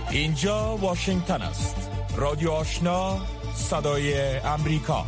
اینجا واشنگتن است. رادیو آشنا، صدای امریکا.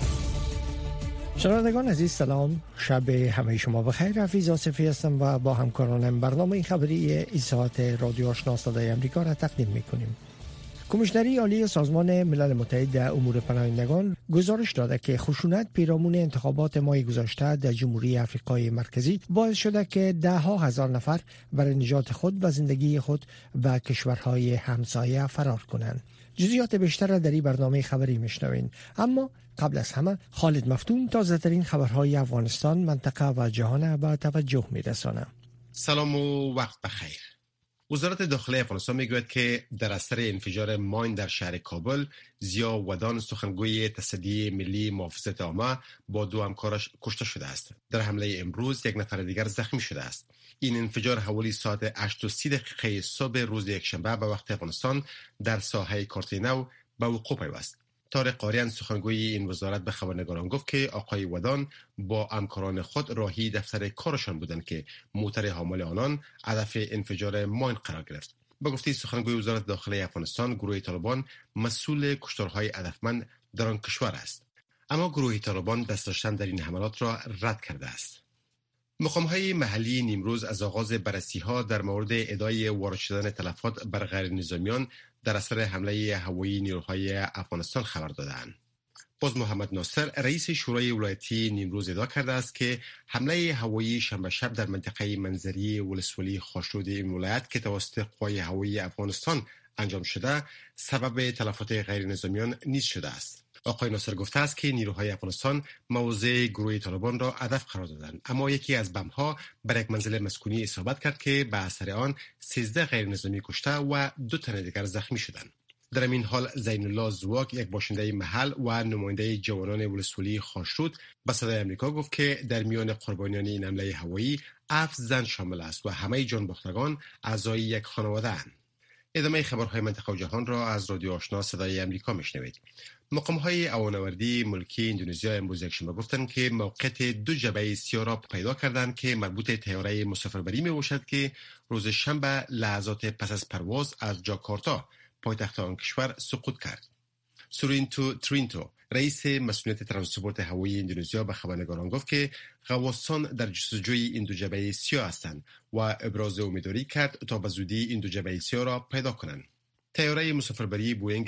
شنوندگان عزیز سلام، شب همه شما بخیر. رفیع آصفی هستم و با همکارانم برنامه خبری این ساعت رادیو آشنا صدای امریکا را تقدیم می‌کنیم. کمیشنری عالی سازمان ملل متحد در امور پناهندگان گزارش داده که خشونت پیرامون انتخابات ماه گذشته در جمهوری آفریقای مرکزی باعث شده که ده‌ها هزار نفر برای نجات خود و زندگی خود به کشورهای همسایه فرار کنند. جزئیات بیشتر را در این برنامه خبری میشنوین، اما قبل از همه خالد مفتون تازه‌ترین خبرهای افغانستان، منطقه و جهان به توجه می‌رساند. سلام و وقت بخیر. وزارت داخلی افغانستان میگوید که در اثر انفجار ماین در شهر کابل، ضیا ودان سخنگوی تصدی ملی محافظت عامه با دو همکارش کشته شده است. در حمله امروز یک نفر دیگر زخمی شده است. این انفجار حوالی ساعت 8:30 صبح روز یکشنبه به وقت افغانستان در ساحه کارتینو به وقوع پیوست. طارق قاریان سخنگوی این وزارت به خبرنگاران گفت که آقای ودان با همکاران خود راهی دفتر کارشان بودند که موتر حامل آنان هدف انفجار ماین قرار گرفت. به گفته سخنگوی وزارت داخلی افغانستان، گروه طالبان مسئول کشتارهای هدفمند در آن کشور است، اما گروه طالبان دست داشتن در این حملات را رد کرده است. مقام‌های محلی نیمروز از آغاز بررسی‌ها در مورد ادعای وارد شدن تلفات بر غیر نظامیان در اثر حمله هوایی نیروهای افغانستان خبر دادند. باز محمد ناصر رئیس شورای ولایتی نیمروز ادعا کرده است که حمله هوایی شنبه شب در منطقه منظری ولسوالی خاشرود این ولایت که توسط قوای هوایی افغانستان انجام شده سبب تلفات غیر نظامیان نیز شده است. آقای ناصر گفته است که نیروهای افغانستان موضع گروه طالبان را هدف قرار دادند، اما یکی از بم‌ها بر یک منزل مسکونی اصابت کرد که به اثر آن 13 غیر نظامی کشته و 2 تن دیگر زخمی شدند. در این حال زین الله زواک، یک باشنده محل و نماینده جوانان ولسوالی خاشرود، به صدای آمریکا گفت که در میان قربانیان این حمله هوایی 7 زن شامل است و همه جانباختگان اعضای یک خانواده اند. ادامه خبرهای منطقه و جهان را از رادیو آشنا صدای آمریکا میشنوید. مقام‌های هوانوردی ملکی اندونزیا امروز یکشنبه گفتند که موقعیت 2 جبهه سیاه را پیدا کردند که مربوط طیاره مسافربری میباشد که روز شنبه لحظات پس از پرواز از جاکارتا پایتخت آن کشور سقوط کرد. سورینتو ترینتو، رئیس مسئولیت ترانسپورت هوایی اندونزیا، به خبرنگاران گفت که غواصان در جستجوی این 2 جبهه سیاه هستند و ابراز امیدواری کرد تا به زودی این 2 جبهه سیاه را پیدا کنند. طیاره مسافربری بوئینگ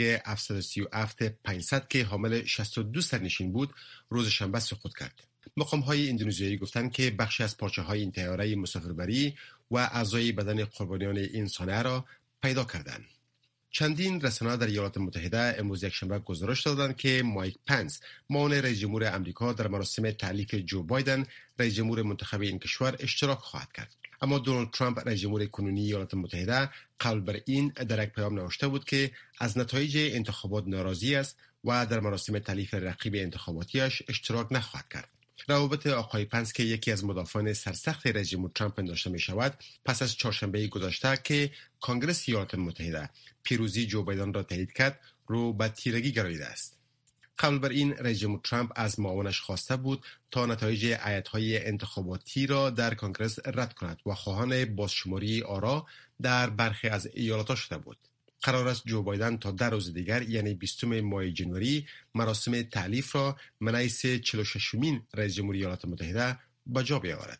737-500 که حامل 62 سرنشین بود روز شنبه سقوط کرد. مقام‌های اندونزیایی گفتند که بخشی از پارچه‌های این طیاره مسافربری و اعضای بدن قربانیان این صنایع را پیدا کردند. چندین رسانه در ایالات متحده امروز یکشنبه گزارش دادند که مایک پنس، معاون رئیس جمهور آمریکا، در مراسم تعلیق جو بایدن رئیس جمهور منتخب این کشور اشتراک خواهد کرد. اما دونالد ترامپ، رئیس جمهور کنونی ایالات متحده، قبل بر این در یک پیام نوشته بود که از نتایج انتخابات ناراضی است و در مراسم تعلیق رقیب انتخاباتیش اشتراک نخواهد کرد. روابط آقای پنس که یکی از مدافعان سرسخت رئیس جمهور ترامپ پنداشته می شود، پس از چهارشنبه گذشته که کنگره ایالات متحده پیروزی جو بایدن را تایید کرد، رو به تیرگی گراییده است. قبل بر این رئیس جمهور ترامپ از معاونش خواسته بود تا نتایج ایالت‌های انتخاباتی را در کنگره رد کند و خواهان بازشماری آرا در برخی از ایالت‌ها شده بود. قرار است جو بایدن تا 10 روز دیگر یعنی 20 ماه جنوری مراسم تعلیف را منعیس 46مین رئیس جمهوری ایالات متحده به جا بیاورد.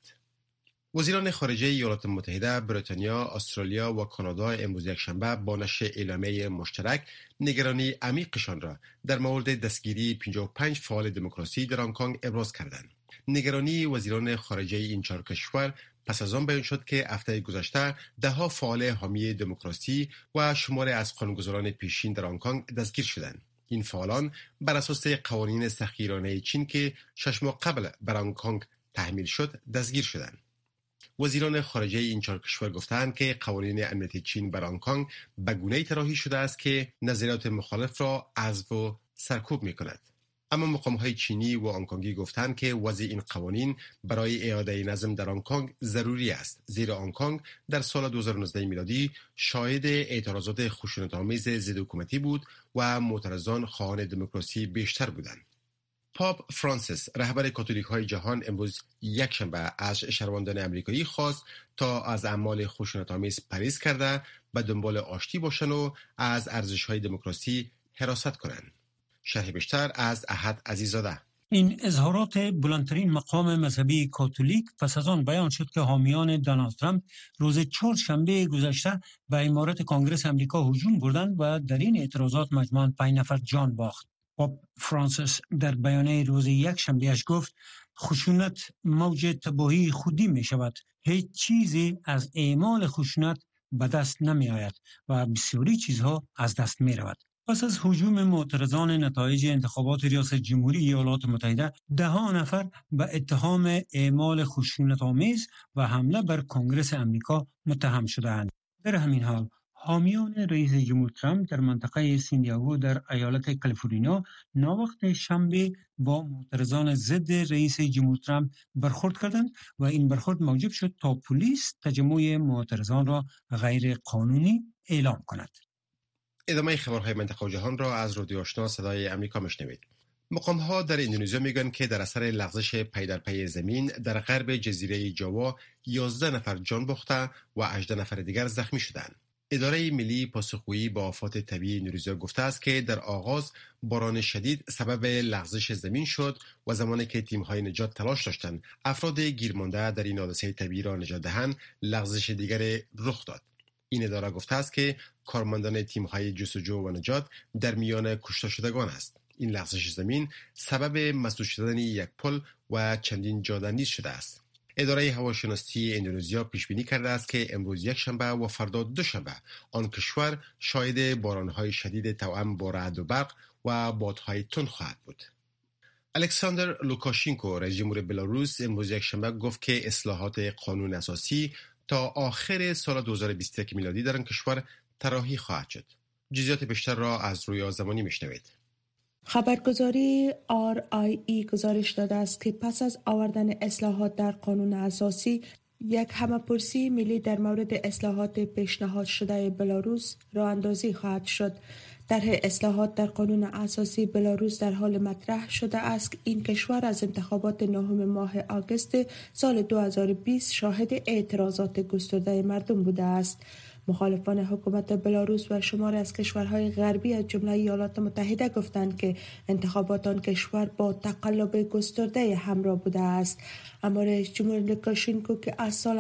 وزیران خارجه ایالات متحده، بریتانیا، استرالیا و کانادا امروز یکشنبه با نشر اعلامیه مشترک نگرانی عمیقشان را در مورد دستگیری 55 فعال دموکراسی در هنگ کنگ ابراز کردند. نگرانی وزیران خارجه این 4 کشور پس از آن بیان شد که هفته گذشته 10 فعال حامی دموکراسی و شماری از قانونگذاران پیشین در هنگ کنگ دستگیر شدند. این فعالان بر اساس قوانین سختگیرانه چین که 6 ماه قبل بر هنگ کنگ تحمیل شد دستگیر شدند. وزیران خارجه این 4 کشور گفتند که قوانین امنیتی چین بر هنگ کنگ به گونه‌ای طراحی شده است که نظریات مخالف را حذف و سرکوب می‌کند. اما مقام‌های چینی و هنگ کنگی گفتند که وضع این قوانین برای اعاده نظم در هنگ کنگ ضروری است، زیرا هنگ کنگ در سال 2019 میلادی شاهد اعتراضات خشونت‌آمیز ضد حکومتی بود و معترضان خواهان دموکراسی بیشتر بودند. پاپ فرانسیس رهبر کاتولیک های جهان امروز یکشنبه از شهروندان امریکایی خواست تا از اعمال خشونت‌آمیز پرهیز کرده و دنبال آشتی باشند و از ارزش‌های دموکراسی حراست کنند. شرح بیشتر از احد عزیزاده. این اظهارات بلندترین مقام مذهبی کاتولیک پس از آن بیان شد که حامیان دونالد ترامپ روز چهارشنبه گذشته به عمارت کنگره آمریکا هجوم بردند و در این اعتراضات مجموعاً 5 نفر جان باخت. پاپ فرانسیس در بیانیه روز یکشنبه گفت خشونت موج تباهی خودی می شود. هیچ چیزی از اعمال خشونت به دست نمی آید و بسیاری چیزها از دست می رود. پس از هجوم معترضان نتایج انتخابات ریاست جمهوری ایالات متحده، 10 نفر به اتهام اعمال خشونت‌آمیز و حمله بر کنگره آمریکا متهم شدند. در همین حال حامیان رئیس جمهور ترامپ در منطقه سیندیاگو در ایالت کالیفرنیا ناوقت شنبه با معترضان ضد رئیس جمهور ترامپ برخورد کردند و این برخورد موجب شد تا پلیس تجمع معترضان را غیر قانونی اعلام کند. ادامه خبرهای منطقه و جهان را از رادیو آشنا صدای امریکا میشنوید. مقام‌ها در اندونزیا میگن که در اثر لغزش پی در پی زمین در غرب جزیره جاوا 11 نفر جان باخته و 18 نفر دیگر زخمی شدند. اداره ملی پاسخگویی با آفات طبیعی اندونزیا گفته است که در آغاز باران شدید سبب لغزش زمین شد و زمانی که تیم‌های نجات تلاش داشتند افراد گیرمانده در این حادثه طبیعی را نجات دهند، لغزش دیگر رخ داد. این اداره گفته است که کارمندان تیم‌های جستجو و نجات در میان کشته شدگان است. این لغزش زمین سبب مسدود شدن یک پل و چندین جاده‌نیز شده است. اداره هواشناسی اندونزیا پیش بینی کرده است که امروز یکشنبه و فردا دوشنبه آن کشور شاهد باران‌های شدید توأم با رعد و برق و بادهای تند خواهد بود. الکساندر لوکاشنکو رئیس جمهور بلاروس امروز یکشنبه گفت که اصلاحات قانون اساسی تا آخر سال 2021 میلادی در آن کشور طراحی خواهد شد. جزئیات بیشتر را از رویا زمانی میشنوید. خبرگزاری RIE گزارش داده است که پس از آوردن اصلاحات در قانون اساسی، یک همه‌پرسی ملی در مورد اصلاحات پیشنهاد شده بلاروس راه اندازی خواهد شد. طرح اصلاحات در قانون اساسی بلاروس در حال مطرح شده است که این کشور از انتخابات 9 ماه آگوست سال 2020 شاهد اعتراضات گسترده مردم بوده است. مخالفان حکومت بلاروس و شماری از کشورهای غربی از جمله ایالات متحده گفتند که انتخابات آن کشور با تقلب گسترده همراه بوده است. اما رئیس جمهور لوکاشنکو که از سال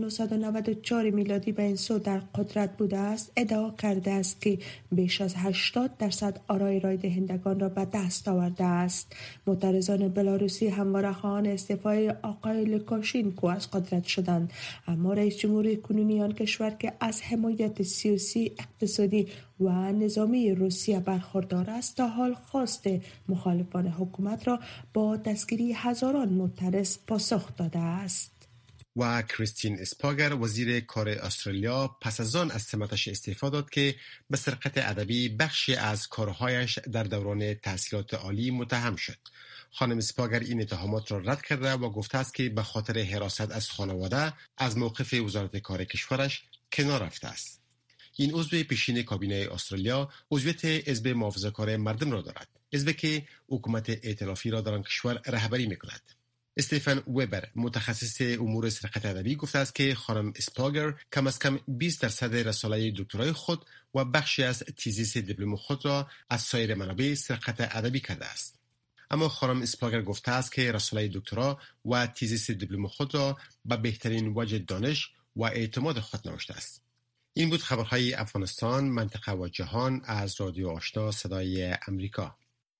1994 میلادی به این سو در قدرت بوده است، ادعا کرده است که بیش از 80% آرای رای دهندگان را به دست آورده است. معترضان بلاروسی همواره خواهان استعفای آقای لوکاشنکو از قدرت شدند، اما رئیس جمهور کنونی آن کشور که از حمایت سیاسی، اقتصادی و نظامی روسیه برخوردار است تا حال خواست مخالفان حکومت را با دستگیری هزاران معترض پاسخ داده است. و کریستین اسپاگر وزیر کار استرالیا پس از آن از سمتش استعفا داد که به سرقت ادبی بخشی از کارهایش در دوران تحصیلات عالی متهم شد. خانم اسپاگر این اتهامات را رد کرده و گفته است که به خاطر حراست از خانواده از موقف وزارت کار کشورش کنار رفته است. این عضو پیشین کابینه استرالیا عضویت حزب محافظه‌کار مردم را دارد، حزبی که حکومت ائتلافی را در آن کشور رهبری می‌کند. استیفن وبر متخصص امور سرقت ادبی گفته است که خانم اسپاگر کم از کم 20% رساله دکترای خود و بخشی از تیزیس دیپلم خود را از سایر منابع سرقت ادبی کرده است. اما خانم اسپاگر گفته است که رساله دکترا و تیزیس دیپلم خود را به بهترین وجه دانش و اعتماد خود نوشته است. این بود خبرهای افغانستان، منطقه و جهان از رادیو آشنا صدای امریکا.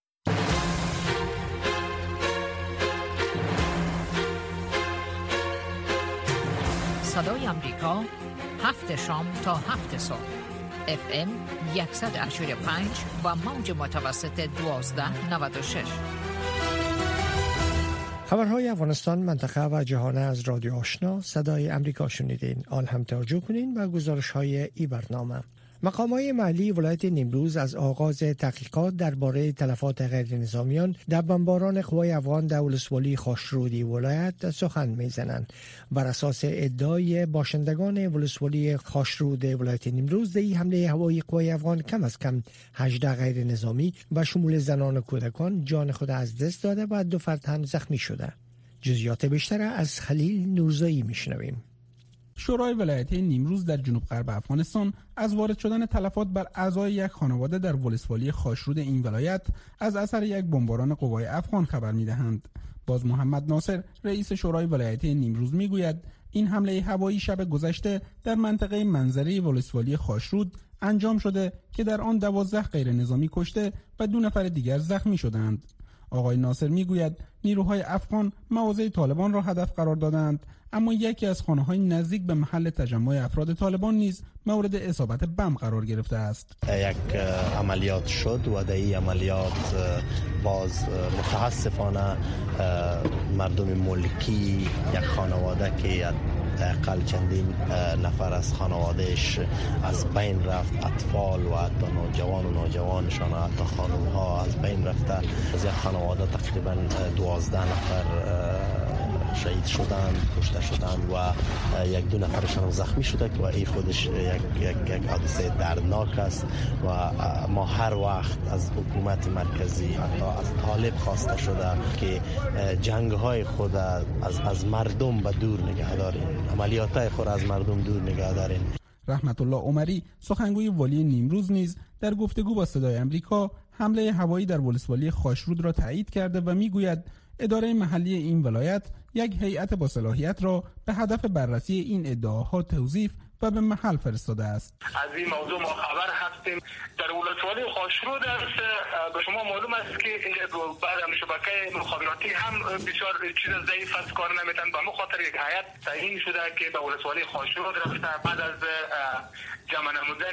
صدای امریکا 7 شام تا 7 صبح FM 185 و موج متوسط 1296. خبرهای افغانستان، منطقه و جهان از رادیو آشنا صدای امریکا شنیدین. آن هم توجه کنین و گزارش‌های ای برنامه. مقامات محلی ولایت نیمروز از آغاز تحقیقات درباره تلفات غیرنظامیان در بمباران قوای افغان در ولسوالی خاشرودی ولایت سخن میزنند. بر اساس ادعای باشندگان ولسوالی خاشرود ولایت نیمروز، در این حمله هوایی قوای افغان کم از کم 18 غیرنظامی به شمول زنان و کودکان جان خود از دست داده و 2 فرد هم زخمی شده. جزئیات بیشتر از خلیل نورزایی میشنویم. شورای ولایتی نیمروز در جنوب غرب افغانستان از وارد شدن تلفات بر اعضای یک خانواده در ولسوالی خاشرود این ولایت از اثر یک بمباران قوای افغان خبر می‌دهند. باز محمد ناصر رئیس شورای ولایتی نیمروز میگوید این حمله هوایی شب گذشته در منطقه منظری ولسوالی خاشرود انجام شده که در آن 12 غیر نظامی کشته و 2 نفر دیگر زخمی شدند. آقای ناصر میگوید نیروهای افغان مواضع طالبان را هدف قرار دادند، اما یکی از خانه‌های نزدیک به محل تجمع افراد طالبان نیز مورد اصابت بم قرار گرفته است. یک عملیات شد و در این عملیات باز متاسفانه مردم ملکی یک خانواده که اقل چندین نفر از خانوادهش از بین رفت، اطفال و حتی نوجوان و نوجوانشان و حتی خانم‌ها از بین رفته. از یک خانواده تقریبا 12 نفر شهید شدند، کشته شدند و 1-2 نفرشان زخمی شده که این خودش یک حادثه دردناک است و ما هر وقت از حکومت مرکزی حتی از طالب خواسته شده که جنگ‌های خود از مردم به دور نگه دارین، عملیات‌های خود از مردم دور نگه دارین. رحمت الله عمری سخنگوی والی نیمروز نیز در گفتگو با صدای آمریکا حمله هوایی در ولسوالی خاشرود را تایید کرده و میگوید اداره محلی این ولایت یک هیئت با صلاحیت را به هدف بررسی این ادعاها توظیف و به محل فرستاده است. از این موضوع ما خبر هستیم. در ولسوالی خاشرود است. به شما معلوم است که بعد از شبکه مخابراتی هم بسیار چیز ضعیف است، کار نمیتن. به خاطر یک هیئت تعیین شده که به ولسوالی خاشرود رفته. بعد از جمع نمودن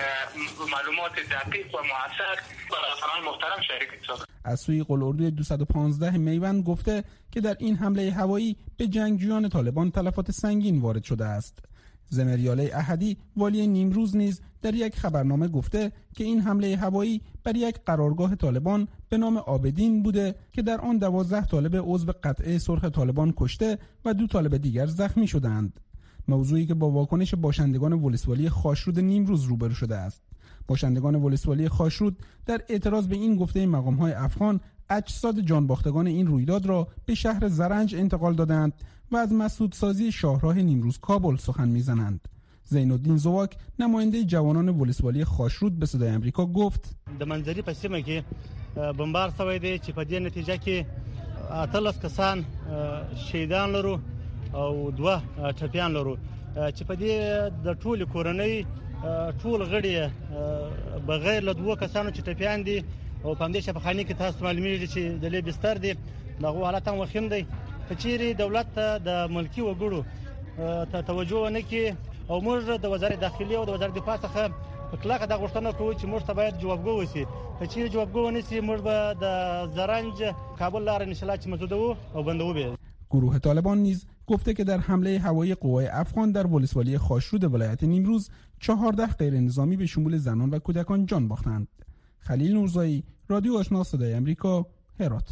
معلومات دقیق و موثق با رسانه‌های محترم شریک شد. از سوی قلعه‌اردوی 215 میوند گفته که در این حمله هوایی به جنگجویان طالبان تلفات سنگین وارد شده است. زمریاله احدی والی نیمروز نیز در یک خبرنامه گفته که این حمله هوایی بر یک قرارگاه طالبان به نام آبدین بوده که در آن 12 طالب عضو قطعه سرخ طالبان کشته و 2 طالب دیگر زخمی شدند. موضوعی که با واکنش باشندگان ولسوالی خاشرود نیمروز روبرو شده است. باشندگان ولسوالی خاشرود در اعتراض به این گفته مقام‌های افغان اجساد جانباختگان این رویداد را به شهر زرنج انتقال دادند و از مسدودسازی شاهراه نیمروز کابل سخن می‌زنند. زینالدین زواک نماینده جوانان ولسوالی خاشرود به صدای آمریکا گفت د منځري په سیمه کې بمبار شوی دی چې په دې نتیجه کې 13 کسان شهیدان لرو او 2 ټپیان لرو چې په دې د ټول کورنۍ ټول غړي بغیر له 2 کسانو چې ټپیان دي او په دې شفاخانه کې تاسو معلومیږي چې د لې بستر دي دغه حالت هم وخیم دی. کچېری دولت د ملکی وګړو ته توجه نه کوي او موږ د وزارت داخلي او د وزارت دفاع څخه په کلکه د غوښتنه کوو چې موږ ته باید جوابګو وسی. کچېری جوابګو ونسی موږ به د زرنج کابل لار ان شاء الله چې مسودو او بندو به. گروه طالبان نیز گفته که در حمله هوایی قوای افغان در ولسوالی خاشرود ولایت نیمروز 14 غیر نظامی به شمول زنان و کودکان جان باختند. خلیل نورزایی، رادیو آشنا صدای آمریکا، هرات.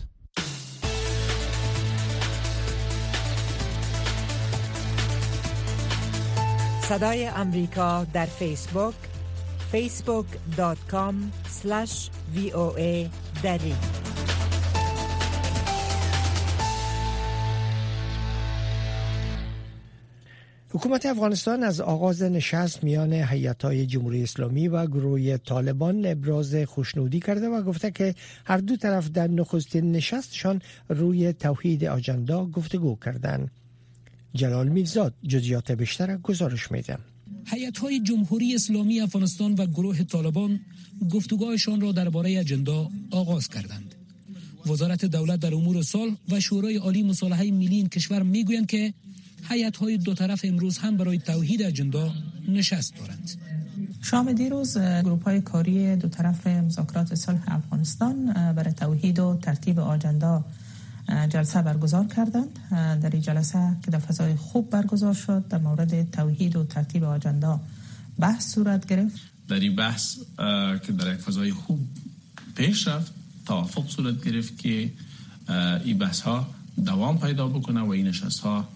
صدای آمریکا در فیسبوک facebook.com/VOA دری. حکومت افغانستان از آغاز نشست میان هیئت‌های جمهوری اسلامی و گروه طالبان ابراز خوشنودی کرده و گفته که هر دو طرف در نخستین نشستشان روی توحید آجندا گفتگو کردند. جلال میرزاد جزئیات بیشتر گزارش میده. هیئت‌های جمهوری اسلامی افغانستان و گروه طالبان گفتگوهایشان را درباره اجندا آغاز کردند. وزارت دولت در امور صلح و شورای عالی مصالحه ملی این کشور میگویند که هیئت‌های دو طرف امروز هم برای توحید اجندا نشست دارند. شام دیروز گروه‌های کاری دو طرف مذاکرات صلح افغانستان برای توحید و ترتیب آجندا جلسه برگزار کردند. در این جلسه که در فضای خوب برگزار شد در مورد توحید و ترتیب آجندا بحث صورت گرفت. در این بحث که در یک فضای خوب پیش رفت، توافق صورت گرفت که این بحث ها دوام پیدا بکنه و این نشست ها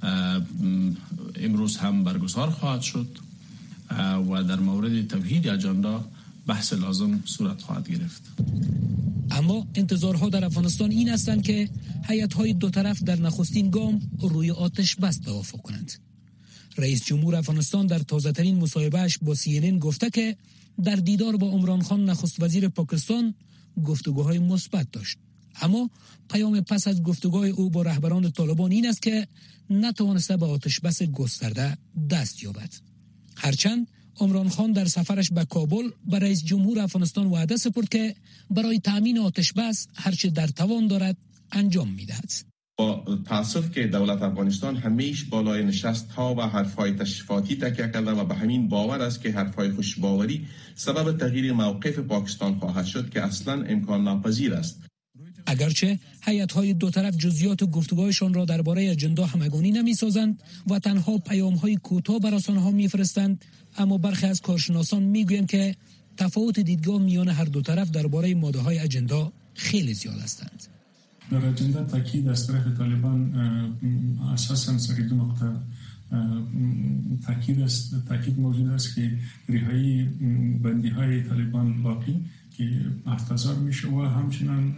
امروز هم برگزار خواهد شد و در مورد توحید اجندا بحث لازم صورت خواهد گرفت. اما انتظارها در افغانستان این هستند که هیئت‌های دو طرف در نخستین گام روی آتش بس توافق کنند. رئیس جمهور افغانستان در تازه‌ترین مصاحبه‌اش با CNN گفته که در دیدار با عمران خان نخست وزیر پاکستان گفتگوهای مثبت داشت. اما پیام پس از گفتگوهای او با رهبران طالبان این است که نتوانسته به آتش بس گسترده دست یابد. هرچند عمران خان در سفرش به کابل به رئیس جمهور افغانستان وعده سپرد که برای تامین آتش بس هرچه در توان دارد انجام می‌دهد. با تأسف که دولت افغانستان همیشه بالای نشست ها و حرفهای تشریفاتی تکیه کرده و به همین باور است که حرفهای خوشباوری سبب تغییر موقف پاکستان خواهد شد که اصلا امکان ناپذیر است. اگرچه هیئت‌های دو طرف جزئیات گفتگوهایشان را درباره اجندا همگانی نمی‌سازند و تنها پیام‌های کوتاه بر رسانه‌ها می‌فرستند، اما برخی از کارشناسان می‌گویند که تفاوت دیدگاه میان هر دو طرف درباره ماده‌های اجندا خیلی زیاد هستند. در اجندا تاکید از طرف طالبان اساساً سر دو نقطه تاکید موجود است که رهایی بندی‌های طالبان باقی که 7000 میشه و همچنان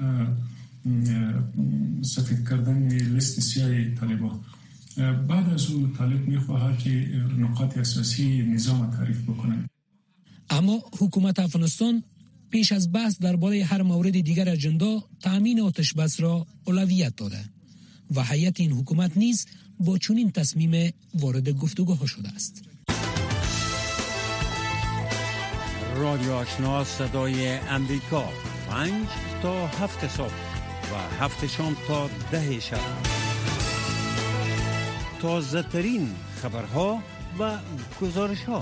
سفید کردن لیست سیاه طالبان. بعد از او طالب میخواهد که نقاط اساسی نظام تعریف بکنند. اما حکومت افغانستان پیش از بحث درباره هر مورد دیگر اجندا تامین آتش بس را اولویت داده و هیئت این حکومت نیز با چنین تصمیم وارد گفتگوها شده است. رادیو آشنا صدای امریکا 5 تا 7 صبح و 7 شام تا 10 شب. تازه ترین خبرها و گزارش ها.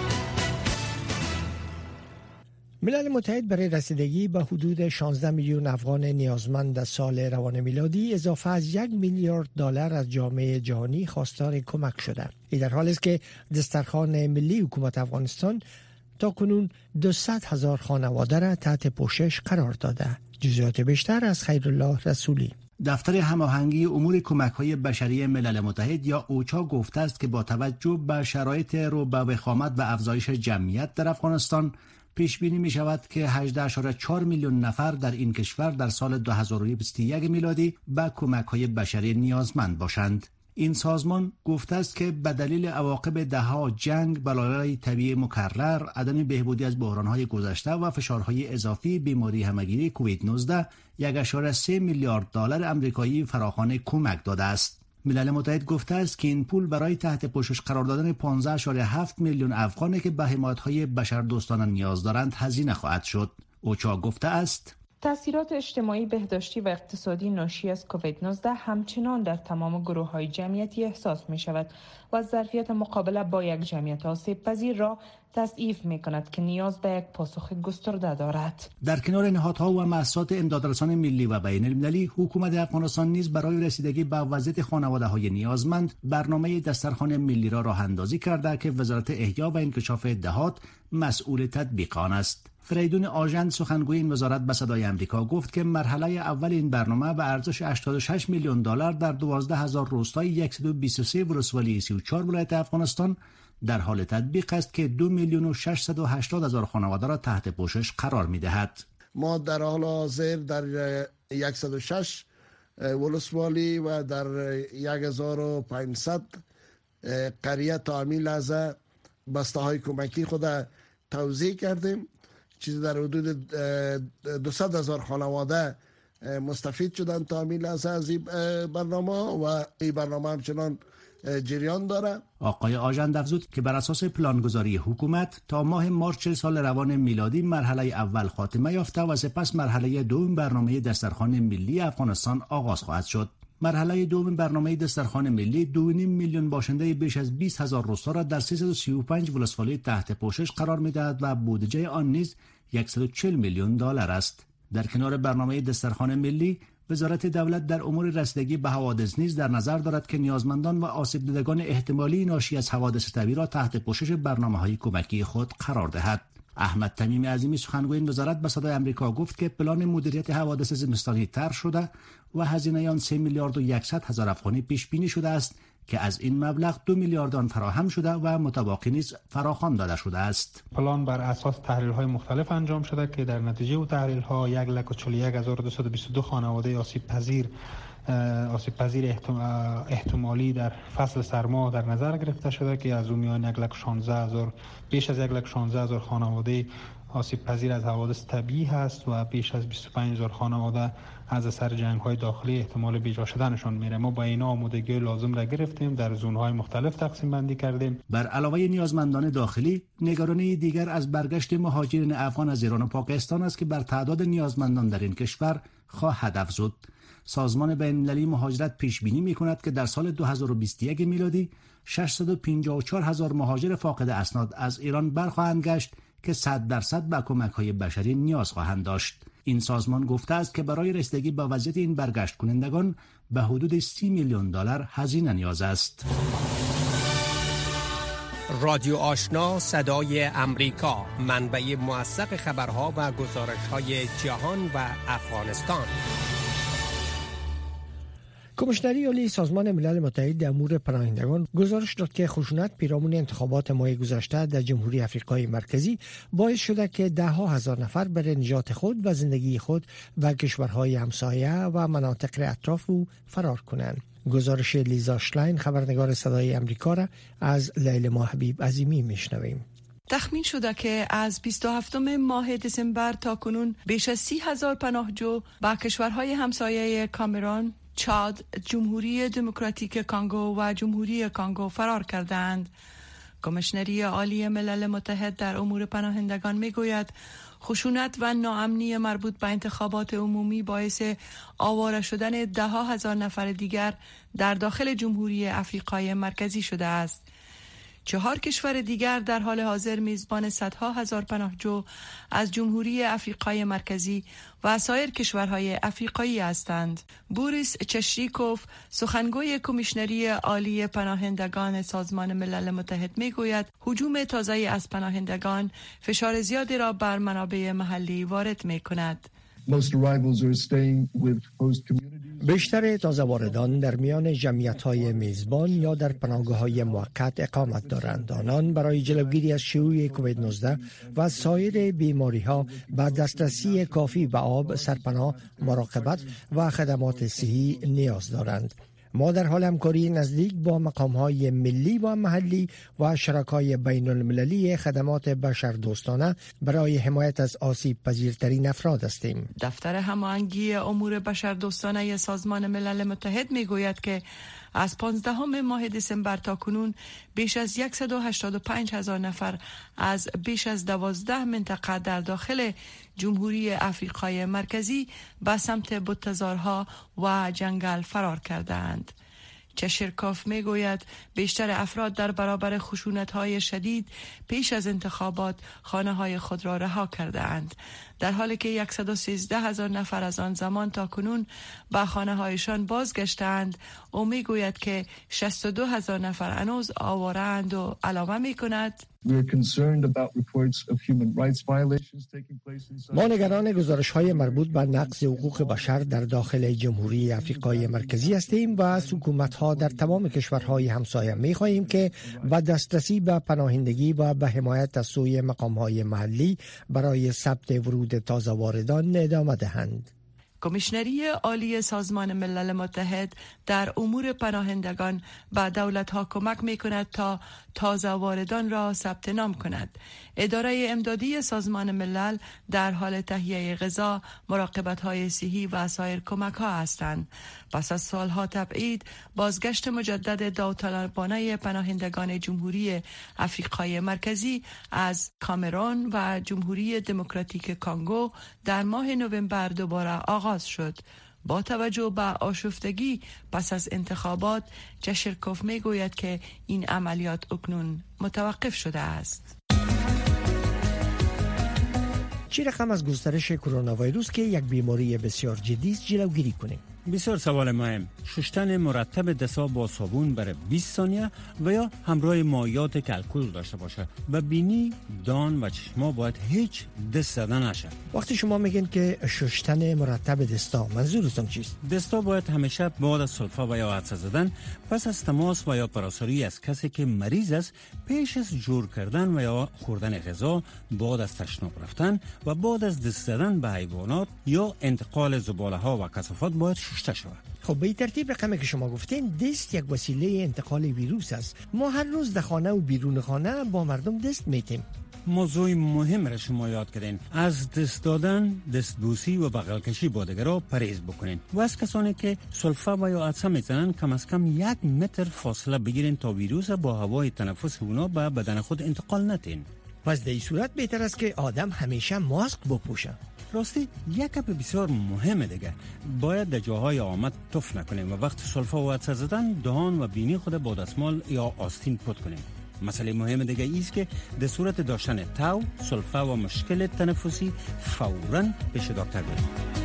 ملل متحد برای رسیدگی به حدود 16 میلیون افغان نیازمند در سال روان میلادی اضافه از 1 میلیارد دلار از جامعه جهانی خواستار کمک شده. این در حالی است که دسترخوان ملی حکومت افغانستان تا کنون 200,000 خانواده را تحت پوشش قرار داده. جزئیات بیشتر از خیرالله رسولی. دفتر هماهنگی امور کمک‌های بشری ملل متحد یا اوچا گفته است که با توجه به شرایط رو به وخامت و افزایش جمعیت در افغانستان پیش بینی می شود که 18.4 میلیون نفر در این کشور در سال 2021 میلادی به کمک‌های بشری نیازمند باشند. این سازمان گفته است که به دلیل عواقب دهها جنگ، بلایای طبیعی مکرر، عدم بهبودی از بحران‌های گذشته و فشارهای اضافی بیماری همگیری کووید 19 1.3 میلیارد دلار آمریکایی فراخوان کمک داده است. ملل متحد گفته است که این پول برای تحت پوشش قرار دادن 15.7 میلیون افغانی که به حمایت‌های بشردوستانه نیاز دارند هزینه خواهد شد. اوچا گفته است تأثیرات اجتماعی، بهداشتی و اقتصادی ناشی از کووید 19 همچنان در تمام گروه‌های جمعیتی احساس می‌شود و ظرفیت مقابله با یک جمعیت آسیب‌پذیر را تضعیف می‌کند که نیاز به یک پاسخ گسترده دارد. در کنار نهادها و مؤسسات امدادرسان ملی و بین‌المللی، حکومت افغانستان نیز برای رسیدگی به وضعیت خانواده‌های نیازمند برنامه دسترخوان ملی را راه‌اندازی کرده که وزارت احیا و انکشاف دهات مسئول تطبیق آن است. فریدون آژند سخنگوی این وزارت به صدای امریکا گفت که مرحله اول این برنامه به ارزش 86 میلیون دلار در 12,000 روستای 123 ولسوالی 34 ولایت افغانستان در حال تطبیق است که 2,680,000 خانواده را تحت پوشش قرار می‌دهد. ما در حال حاضر در 106 ولسوالی و در 1500 قریه تا همین لحظه بسته‌های کمکی خود توزیع کردیم. چیزی در حدود 200,000 خانواده مستفید شدن تا همین لحظه از این برنامه و این برنامه همچنان جریان داره. آقای آژند افزود که بر اساس پلانگذاری حکومت تا ماه مارس سال روان میلادی مرحله اول خاتمه یافته و سپس مرحله دوم برنامه دسترخوان ملی افغانستان آغاز خواهد شد. مرحله دوم برنامه دسترخوان ملی 2.5 میلیون باشنده بیش از 20,000 روستا را در 335 ولسوالی تحت پوشش قرار می‌دهد و بودجه آن نیز 140 میلیون دلار است. در کنار برنامه دسترخوان ملی، وزارت دولت در امور رسیدگی به حوادث نیز در نظر دارد که نیازمندان و آسیب دیدگان احتمالی ناشی از حوادث طبیعی را تحت پوشش برنامه‌های کمکی خود قرار دهد. احمد تمیم عظیمی سخنگوی این وزارت به صدای آمریکا گفت که پلان مدیریت حوادث زمستانی طرح شده و هزینه آن 3 میلیارد و 100 هزار افغانی پیش بینی شده است که از این مبلغ 2 میلیارد آن فراهم شده و متباقی نیز فراخوان داده شده است. پلان بر اساس تحلیل‌های مختلف انجام شده که در نتیجه او تحلیل‌ها 1,41,222 خانواده آسیب پذیر احتمالی در فصل سرما در نظر گرفته شده که از اون میان بیش از 1,16,000 خانواده آسیب پذیر از حوادث طبیعی هست و بیش از 25,000 خانواده از اثر جنگ‌های داخلی احتمال بیجا شدنشان میره. ما با اینا آمادگی لازم را گرفتیم، در زون‌های مختلف تقسیم بندی کردیم. بر علاوه نیازمندان داخلی، نگرانی دیگر از برگشت مهاجرین افغان از ایران و پاکستان است که بر تعداد نیازمندان در این کشور خواهد افزود. سازمان بین‌المللی مهاجرت پیش بینی می‌کند که در سال 2021 میلادی 654,000 مهاجر فاقد اسناد از ایران برخواهند گشت که 100% به کمک‌های بشری نیاز خواهند داشت. این سازمان گفته است که برای رسیدگی به وضعیت این برگشت کنندگان به حدود 30 میلیون دلار هزینه نیاز است. رادیو آشنا صدای امریکا، منبع موثق خبرها و گزارش‌های جهان و افغانستان. کمیشنری عالی سازمان ملل متحد در امور پناهندگان گزارش داد که خشونت پیرامون انتخابات ماه گذشته در جمهوری آفریقای مرکزی باعث شده که ده‌ها هزار نفر برای نجات خود و زندگی خود و کشورهای همسایه و مناطق اطراف او فرار کنند. گزارش لیزا شلاین خبرنگار صدای امریکا را از لیلا حبیب عظیمی میشنویم. تخمین شده که از 27 ماه دسامبر تا کنون بیش از 30,000 پناهجو به کشورهای همسایه کامرون، چاد، جمهوری دموکراتیک کانگو و جمهوری کانگو فرار کردند. کمیشنری عالی ملل متحد در امور پناهندگان میگوید خشونت و ناامنی مربوط به انتخابات عمومی باعث آواره شدن ده‌ها هزار نفر دیگر در داخل جمهوری آفریقای مرکزی شده است. 4 کشور دیگر در حال حاضر میزبان صدها هزار پناهجو از جمهوری آفریقای مرکزی و سایر کشورهای آفریقایی هستند. بوریس چشریکوف، سخنگوی کمیشنری عالی پناهندگان سازمان ملل متحد میگوید هجوم تازه از پناهندگان فشار زیادی را بر منابع محلی وارد میکند. بیشتر تازه واردان در میان جمعیت‌های میزبان یا در پناهگاه‌های موقت اقامت دارند. آنان برای جلوگیری از شیوع کووید 19 و سایر بیماری‌ها با دسترسی کافی به آب، سرپناه، مراقبت و خدمات صحی نیاز دارند. ما در حال همکاری نزدیک با مقام‌های ملی و محلی و شرکای بین المللی خدمات بشردوستانه برای حمایت از آسیب پذیرترین افراد هستیم. دفتر هماهنگی امور بشردوستانه سازمان ملل متحد میگوید که از 15 ماه دسامبر تا کنون بیش از 185,000 نفر از بیش از 12 منطقه در داخل جمهوری آفریقای مرکزی به سمت بوته‌زارها و جنگل فرار کردند. چشرکوف میگوید بیشتر افراد در برابر خشونت‌های شدید پیش از انتخابات خانه‌های خود را رها کردند، در حالی که 113,000 نفر از آن زمان تا کنون به خانه‌هایشان بازگشتند. او میگوید که 62,000 نفر هنوز آواره‌اند و علاوه میکند ما نگران گزارش‌های مربوط به نقض حقوق بشر در داخل جمهوری آفریقای مرکزی هستیم و از حکومت‌ها در تمام کشورهای همسایه می‌خواهیم که با دسترسی به پناهندگی و به حمایت از سوی مقام‌های محلی برای ثبت ورود تازه واردان ادامه دهند. کمیشنری عالی سازمان ملل متحد در امور پناهندگان به دولت‌ها کمک می‌کند تا تازه واردان را ثبت نام کند. اداره امدادی سازمان ملل در حال تهیه غذا، مراقبت‌های صحی و سایر کمک‌ها هستند. پس از سالها تبعید، بازگشت مجدد داوطلبانه پناهندگان جمهوری آفریقای مرکزی از کامرون و جمهوری دموکراتیک کانگو در ماه نوامبر دوباره آغاز شد. با توجه به آشفتگی پس از انتخابات، چشرکوف میگوید که این عملیات اکنون متوقف شده است. چه رقم از گسترش کرونا ویروس که یک بیماری بسیار جدی است جلوگیری کنیم؟ بسیار سوال مهم. شستن مرتب دست‌ها با صابون برای 20 ثانیه و یا همراه مایعات که الکل داشته باشه و بینی، دان و چشما باید هیچ دست زدن نشه. وقتی شما میگین که شستن مرتب دستا، منظورتون چیست؟ دستا باید همیشه بعد از سلفا و یا عطسه زدن، پس از تماس و یا پراساری از کسی که مریض است، پیش از جور کردن و یا خوردن غذا، بعد از تشناب رفتن و بعد از دست زدن به حیوانات یا انتقال زباله ها و کثافات باید شسته شود. خب به این ترتیب رقمی که شما گفتین، دست یک وسیله انتقال ویروس است. ما هر روز در خانه و بیرون خانه با مردم دست میتیم. موضوع مهم را شما یاد کردین. از دست دادن، دستبوسی و بغل کشی با دیگرها پرهیز بکنین و از کسانی که سلفا و یا عطسه میزنن کم از کم 1 متر فاصله بگیرین تا ویروس با هوای تنفس اونا به بدن خود انتقال ندین. پس در این صورت بهتر است که آدم همیشه ماسک بپوشه. راستی یک گپ بسیار مهمه دیگه، باید در جاهای آمد تف نکنیم و وقت سلفا و عطسه زدن دهان و بینی خود با دستمال یا آستین پت کنیم. مسئله مهم دیگه ایست که در صورت داشتن تاو، سلفا و مشکل تنفسی فوراً پیش دکتر بریم.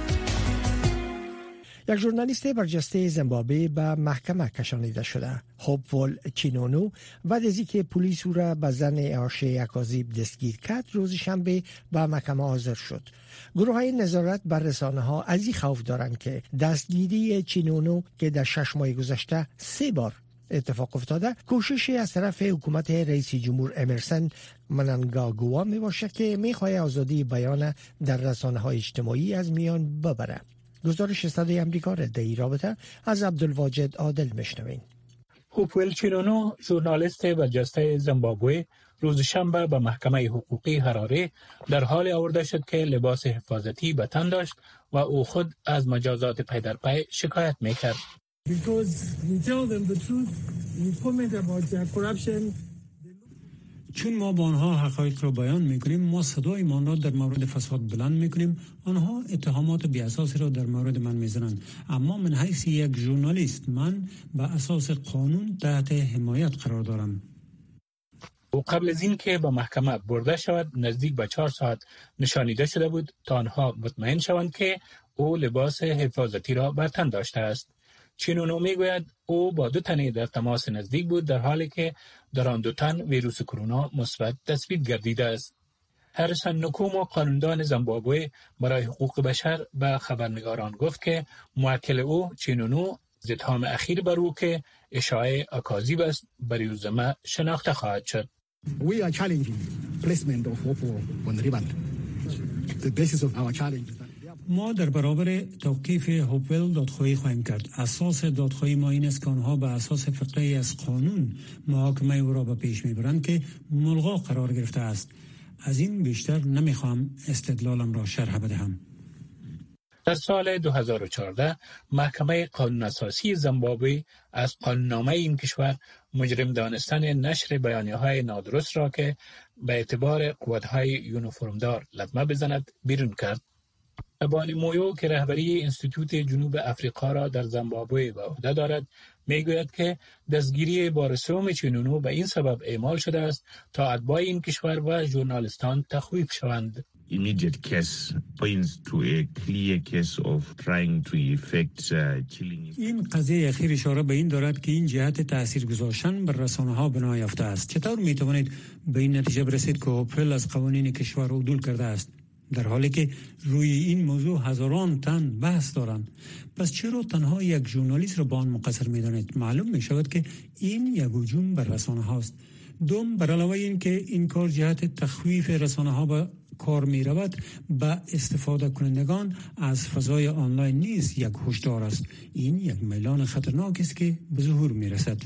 یک ژورنالیست برجسته زیمبابوه به محکمه کشانیده شده. هوپول چینونو بعد از اینکه پلیس او را به زن آشه اکاذیب دستگیر کرد، روز شنبه به محکمه حاضر شد. گروه‌های نظارت بر رسانه‌ها از این خوف دارند که دستگیری چینونو که در 6 ماه گذشته 3 بار اتفاق افتاده، کوششی از طرف حکومت رئیس جمهور امرسن مننگاگوا می باشه که می‌خواهد آزادی بیان در رسانه‌های اجتماعی از میان ببره. گزارش صدای آمریکا را در این رابطه از عبدالواجد عادل میشنوین. هوپول چینونو، ژورنالیست برجسته زیمبابوه، روز شنبه به محکمه حقوقی حراره در حال آورده شد که لباس حفاظتی به تن داشت و او خود از مجازات پی در پی شکایت میکرد. چون ما با آنها حقایق را بیان میکنیم، ما صدایمان را در مورد فساد بلند میکنیم. آنها اتهامات بی اساسی را در مورد من میزنند، اما من حیث یک ژورنالیست، من به اساس قانون تحت حمایت قرار دارم. او قبل از این که به محکمه برده شود نزدیک به 4 ساعت نشانیده شده بود تا آنها مطمئن شوند که او لباس حفاظتی را بر تن داشته است. چینونو میگوید او با 2 تن در تماس نزدیک بود، در حالی که در آن 2 تن ویروس کرونا مثبت تثبیت گردیده است. هریسون نکومو، قانوندان زیمبابوه برای حقوق بشر، به خبرنگاران گفت که موکل او چینونو از اتهام اخیر بر او که اشاعه اکاذیب است بر روزنامه شناخته خواهد شد. We are challenging placement of Hopo on remand. The basis of our challenge. ما در برابر توقیف هوپول دادخواهی خواهیم کرد. اساس دادخواهی ما این است که آنها به اساس فقره از قانون محاکمه او را به پیش میبرند که ملغا قرار گرفته است. از این بیشتر نمیخوام استدلالم را شرح بدهم. در سال 2014 محکمه قانون اساسی زیمبابوه از قانوننامه این کشور مجرم دانستن نشر بیانیه‌های نادرست را که به اعتبار قوت‌های یونیفرمدار لطمه بزند بیرون کرد. ابانی مویو که رهبری انستیتوت جنوب افریقا را در زیمبابوه به عهده دارد، میگوید که دستگیری با رسوم چینونو به این سبب اعمال شده است تا اتباع این کشور و ژورنالیستان تخویف شوند. Immediate case points to a clear case of trying to effect killing. این قضیه اخیر اشاره به این دارد که این جهت تأثیر گذاشتن بر رسانه‌ها بنا یافته است. چطور میتوانید به این نتیجه برسید که هوپول از قوانین کشور عدول کرده است، در حالی که روی این موضوع هزاران تن بحث دارند؟ پس چرا تنها یک ژورنالیست را با آن مقصر می‌دانید؟ معلوم می‌شود که این یک هجوم بر رسانه‌ها است. دوم، بر علاوه این که این کار جهت تخویف رسانه‌ها به کار می‌رود، به استفاده کنندگان از فضای آنلاین نیز یک هشدار است. این یک میلان خطرناک است که به ظهور می‌رسد.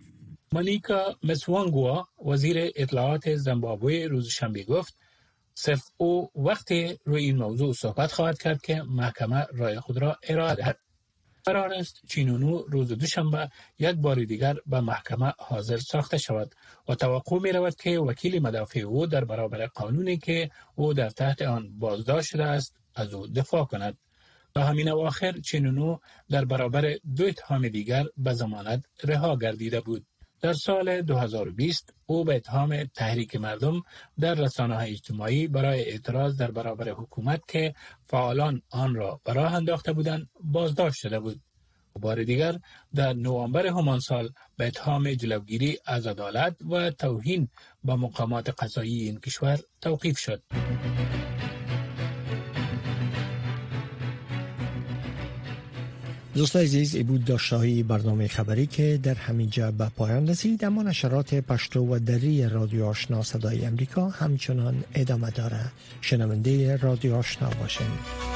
مانیکا مسوانگوا، وزیر اطلاعات زیمبابوه، روز شنبه گفت صرف او وقتی روی این موضوع صحبت خواهد کرد که محکمه رای خود را ارائه دهد. قرار است چینونو روز دوشنبه یک بار دیگر به محکمه حاضر ساخته شود و توقع می رود که وکیل مدافع او در برابر قانونی که او در تحت آن بازداشت شده است از او دفاع کند. تا همین اواخر چینونو در برابر 2 اتهام دیگر به ضمانت رها گردیده بود. در سال 2020 او به اتهام تحریک مردم در رسانه‌های اجتماعی برای اعتراض در برابر حکومت که فعالان آن را به راه انداخته بودند بازداشت شده بود. بار دیگر در نوامبر همان سال به اتهام جلوگیری از عدالت و توهین به مقامات قضایی این کشور توقیف شد. دوستان عزیز، ای بود داشته‌های برنامه خبری که در همینجا به پایان رسید، اما نشرات پشتو و دری رادیو آشنا صدای امریکا همچنان ادامه داره. شنونده رادیو آشنا باشین.